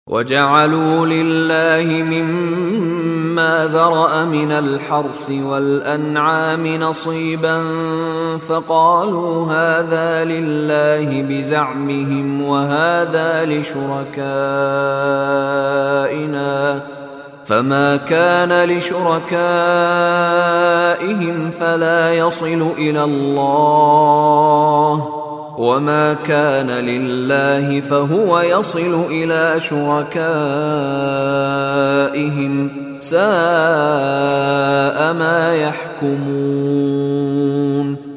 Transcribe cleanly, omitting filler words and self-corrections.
وجعلوا لله مما ذرأ من الحرث والأنعام نصيبا فقالوا هذا لله بزعمهم وهذا لشركائنا، فما كان لشركائهم فلا يصل إلى الله، وما كان لله فهو يصل إلى شركائهم، ساء ما يحكمون.